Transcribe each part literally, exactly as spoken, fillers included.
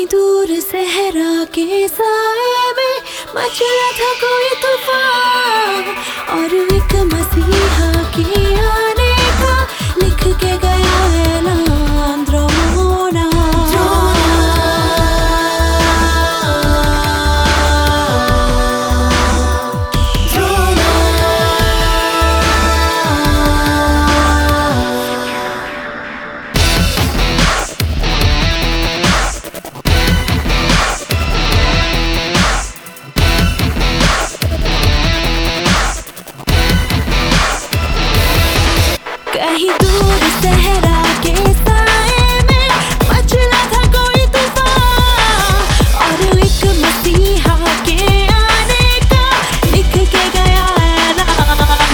दूर सहरा के साए में मचला था कोई तूफान, और एक मसीहा के आने का लिख के गया ऐलान। द्रोना कहीं दूर सहरा के साए में मचला था कोई तूफान, और एक मसीहा के आने का लिख के गया ऐलान।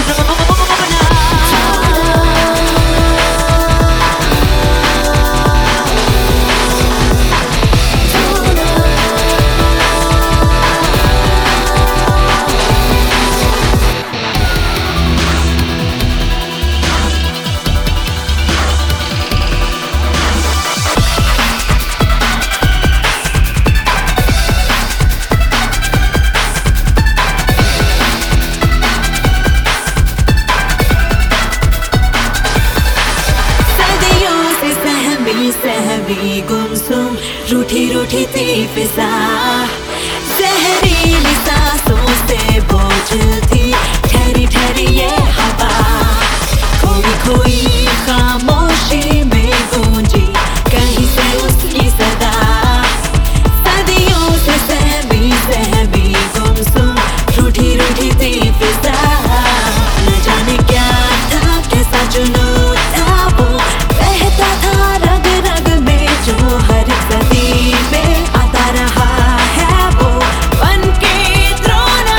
सहमी गुमसुम रूठी रूठी थी फिजा, जहरीली सांसों से बोझ थी ठहरी ठहरी ये हवा। खोई खोई खामोशी में गूंजी कहीं से उसकी सदा, सदियों से सहमी सहमी गुमसुम रूठी रूठी थी फिजा। न जाने क्या था कैसा जुनून था वो, बहता था रग रग में जो हर सदी में आता रहा है वो बनके द्रोना।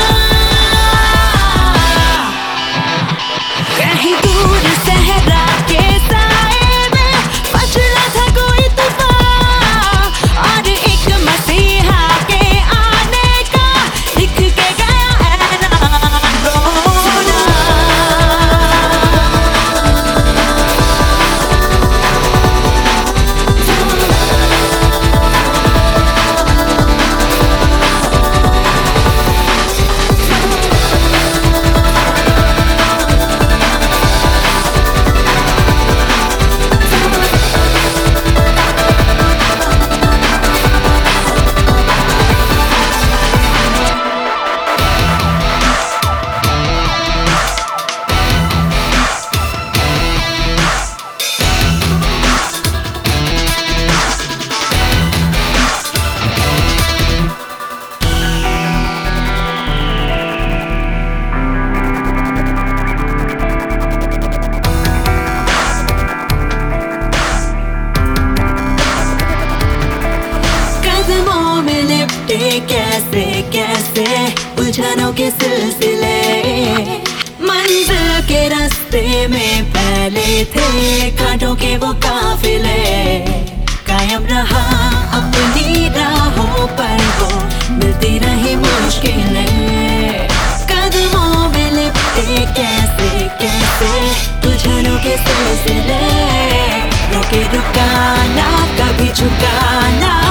कहीं दूर सहरा के साए में मचला था कोई तूफान, और एक मसीहा के आने का लिख के गया ऐलान। द्रोना कैसे कैसे उलझनों के सिलसिले, मंजिल के रास्ते में फैले थे कांटों के वो काफिले। कायम रहा अपनी राहों पर वो मिलती रही मुश्किलें, कदमों में लिपटे कैसे कैसे उलझनों के सिलसिले। रोके रुकाना कभी झुकाना